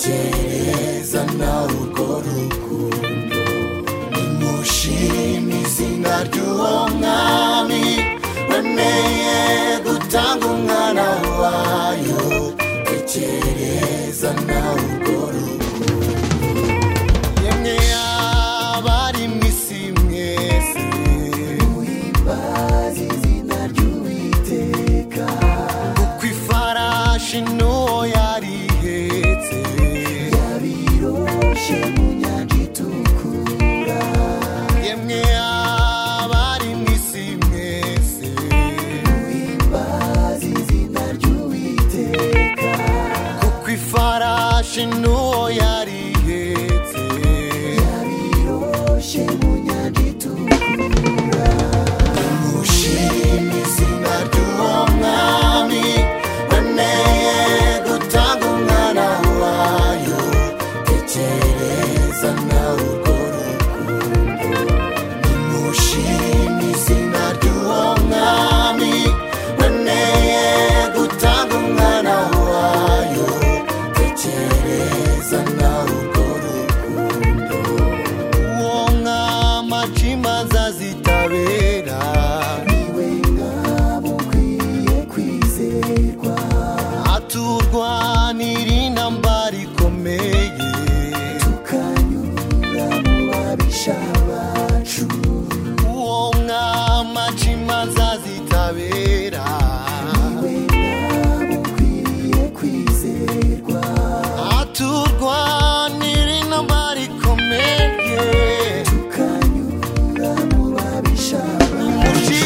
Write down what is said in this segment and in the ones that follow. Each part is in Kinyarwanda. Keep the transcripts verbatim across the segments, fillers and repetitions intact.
tekereza nawe urwo rukundo nimushime izina ry'uwo mwami wemeye gutanga umwana wayo tekereza nawe urwo rukundo yemwe abari mw'isi mwese muhimbaze izina ry'Uwiteka kuko ifarashi n'uwo yarihetse yabiroshe mu nyanja itukura yemwe abari mw'isi mwese muhimbaze izina ry'Uwiteka kuko ifarashi n'uwo yarihetse yabiroshe mu nyanja itukura nimushime izina ry'uwo mwami wemeye gutanga umwana wayo tekereza nawe urwo rukundo nimushime izina ry'uwo mwami wemeye gutanga umwana wayo tekereza nawe urwo rukundo uwo mwami aca imanza zitabera niwe mwami ukwiye kwizerwa aturwanira intambara ikomeye tukanyura mu babisha bacu uwo mwami aca imanza zitabera niwe mwami ukwiye kwizerwa aturwanira intambara ikomeye tukanyura mu babisha bacu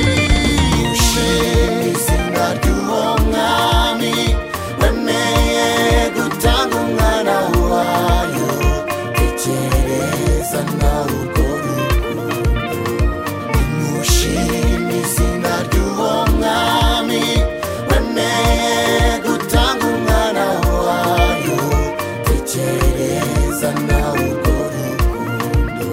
izina ry'uwo mwami wemeye gutanga umwana wayo tekereza nawe urwo rukundo nimushime izina ry'uwo mwami wemeye gutanga umwana wayo tekereza nawe urwo rukundo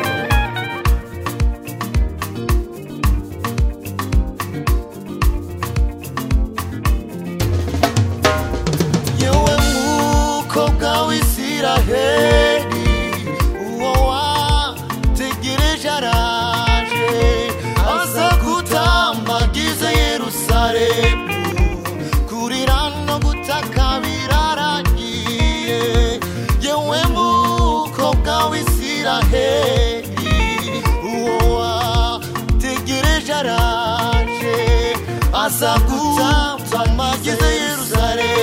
yewe mukobwa w'Isiraheli uwo wategereje araje aza gutambagiza Yerusalemu kurira no gutaka biraragiye yewe mukobwa w'Isiraheli uwo wategereje araje aza gutambagiza Yerusalemu